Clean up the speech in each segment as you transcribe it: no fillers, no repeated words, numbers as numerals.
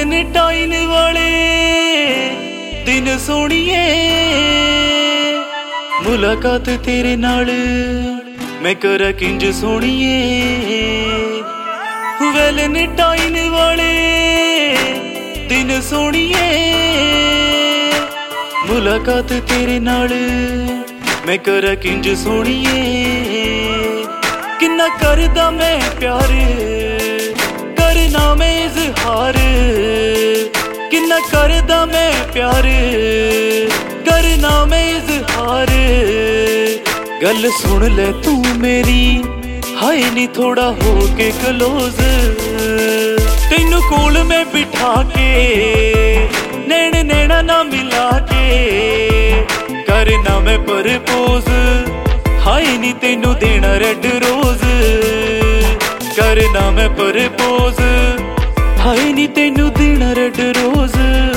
Valentine वाले दिन सोनिए मुलाकात तेरे नाल मैं करा किंज सोनिए। वैलेंटाइन वाले दिन सोनिए मुलाकात तेरे नाल मैं करा किंज सोनिए। किन्ना करदा मैं प्यार करना मैं इजहार, किन्ना करदा मैं प्यार करना मैं इजहार। गल सुन ले तू मेरी हाय नी थोड़ा हो के क्लोज, तेनू कोल में बिठा के नैन नैना ना मिला के करना मैं प्रपोज। हाय नी तेनू देना रेड रोज करना मैं प्रपोज। हाय नी तेनू देना रेड रोज।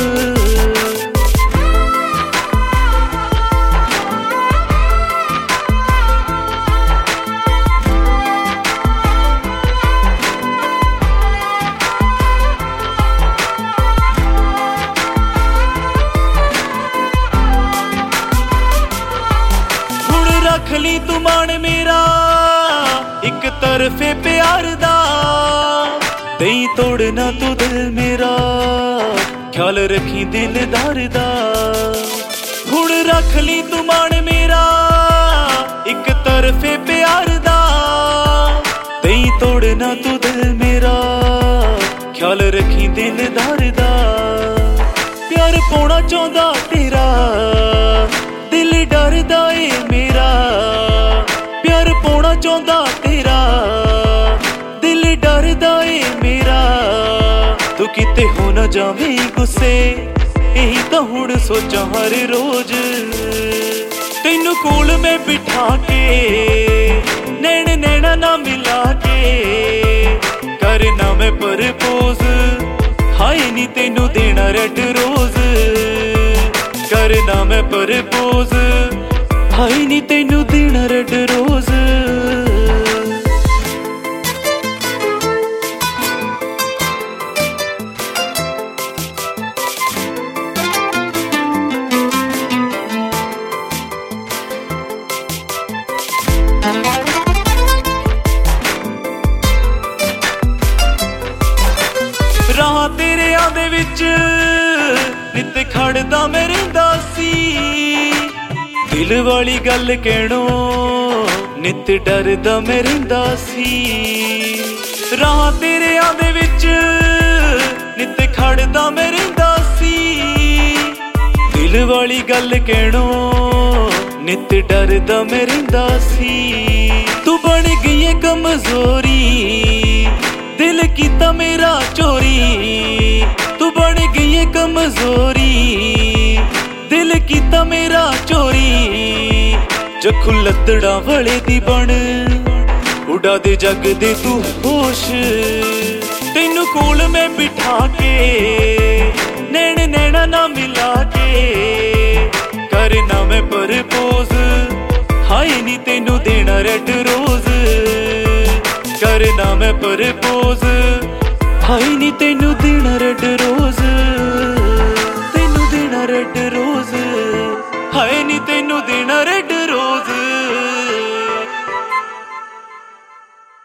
रख ली तू मान मेरा एक तरफे प्यार दा, नहीं तोड़ना तू दिल मेरा ख्याल रखी दिलदार दा। हुण रख ली तू मान मेरा एक तरफे प्यार दा, नहीं तोड़ना तू दिल मेरा ख्याल रखी दिलदार दा। प्यार पाना चाहता तेरा दिल डरदा ए मेरा, प्यार पाना चाहता तेरा दिल डरदा ए मेरा। तू किते हो ना जावे गुस्से यही तो हुण सोचा हर रोज, तेनू कोल में बिठा के नैन नैना ना मिला के करना मैं प्रपोज। हाय नी तेनू देना रेड रोज करना मैं प्रपोज। हाय नी तेनू देना रेड रोज। राह तेरे आदे विच नित खड़दा मैं रहिंदा सी, दिल वाली गल कहणों नित डरदा मैं रहिंदा सी। राह तेरे आदे विच नित खड़दा मैं रहिंदा सी, दिल वाली गल कहणों नित डरदा मैं रहिंदा सी। तू बन गई है कमजोरी दिल कीता मेरा चोरी, तू बन गई है कमजोरी दिल कीता मेरा चोरी। जखू लतड़ा वाले दी बन उड़ा दे जग दे तू होश, तेनू कोल में बिठा के नैन नैना ना मिला के करना मैं प्रपोज। हाय नी तेनू देना रेड रोज करना मैं प्रपोज। हाय नी तेनू देना रेड रोज, तेनू देना रेड रोज। हाय नी तेनू देना रेड रोज।